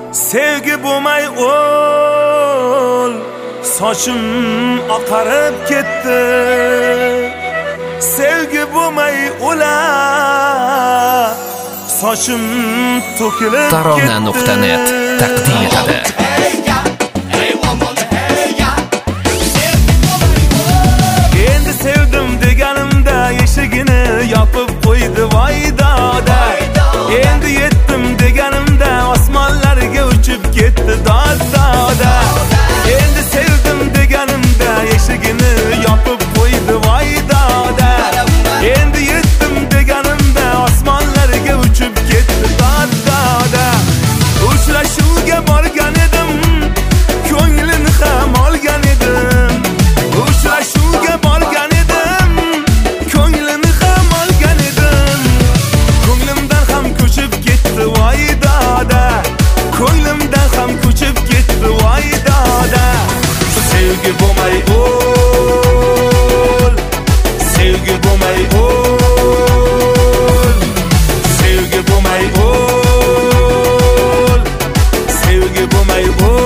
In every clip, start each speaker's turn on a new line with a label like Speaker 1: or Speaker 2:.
Speaker 1: Sevgi bo'lmay o'l, sochim oqarib ketdi. Sevgi bo'lmay o'lar, sochim to'kilib ketdi.
Speaker 2: Tarona.net taqdim etadi.
Speaker 1: Endi sevdim deganimda eshigini yopib qo'ydi voydoda. Endi yetdim deganimda osmonlarga uchib ketdi doda. Endi sevdim deganimda eshigini yopib qo'ydi voydoda. Endi yetdim deganimda osmonlarga uchib ketdi doda. Uchrashuvga borgan edim, ko'nglini ham olgan edim. Uchrashuvga borgan edim, ko'nglini ham olgan edim. Ko'nglimdan ham ko'chib ketdi voydoda. Ko'nglimdan ham ko'chib ketdi voydoda. Sevgi bo'lmay o'l, sevgi bo'lmay o'l, sevgi bo'lmay o'l, sevgi bo'lmay o'l.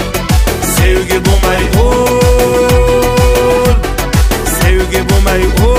Speaker 1: Sevgi bo'lmay o'l,